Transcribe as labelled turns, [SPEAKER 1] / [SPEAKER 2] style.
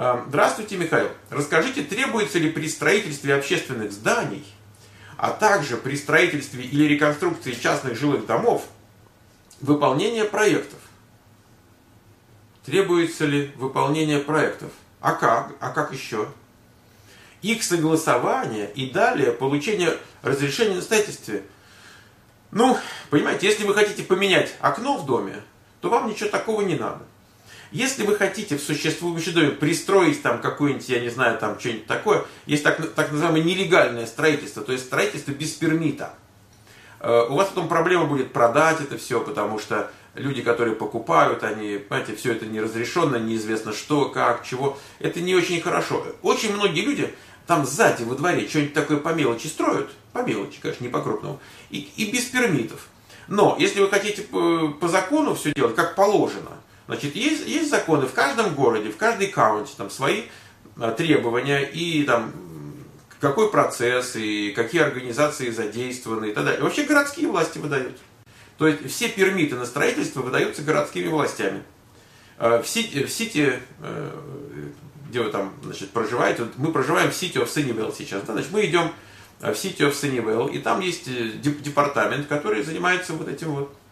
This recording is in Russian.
[SPEAKER 1] Здравствуйте, Михаил. Расскажите, требуется ли при строительстве общественных зданий, а также при строительстве или реконструкции частных жилых домов выполнение проектов? Требуется ли выполнение проектов? А как? А как еще? Их согласование и далее получение разрешения на строительстве. Ну, понимаете, если вы хотите поменять окно в доме, то вам ничего такого не надо. Если вы хотите в существующем доме пристроить там какое-нибудь, я не знаю, там что-нибудь такое, есть так называемое нелегальное строительство, то есть строительство без пермита. У вас потом проблема будет продать это все, потому что люди, которые покупают, они, понимаете, все это неразрешенно, неизвестно что, как, чего. Это не очень хорошо. Очень многие люди там сзади во дворе что-нибудь такое по мелочи строят, по мелочи, конечно, не по крупному, и без пермитов. Но если вы хотите по закону все делать, как положено, значит, есть законы в каждом городе, в каждой каунте, там свои требования и там какой процесс, и какие организации задействованы и так далее. Вообще городские власти выдают. То есть все пермиты на строительство выдаются городскими властями. В Сити, где вы там, значит, проживаете, мы проживаем в City of Sunnyvale сейчас, да, значит, мы идем в City of Sunnyvale, и там есть департамент, который занимается вот этим вот